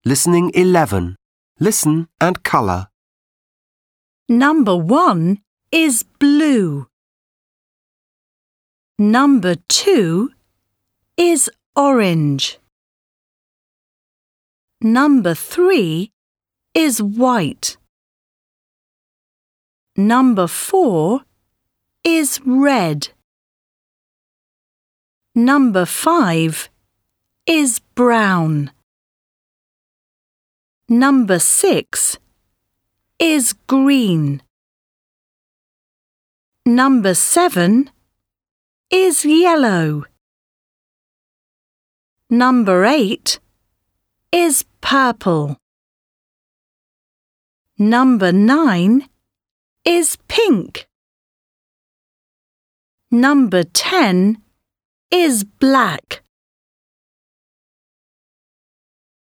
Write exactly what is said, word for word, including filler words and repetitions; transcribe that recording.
Listening eleven. Listen and colour. Number one is blue. Number two is orange. Number three is white. Number four is red. Number five is brown. Number six is green. Number seven is yellow. Number eight is purple. Number nine is pink. Number ten is black.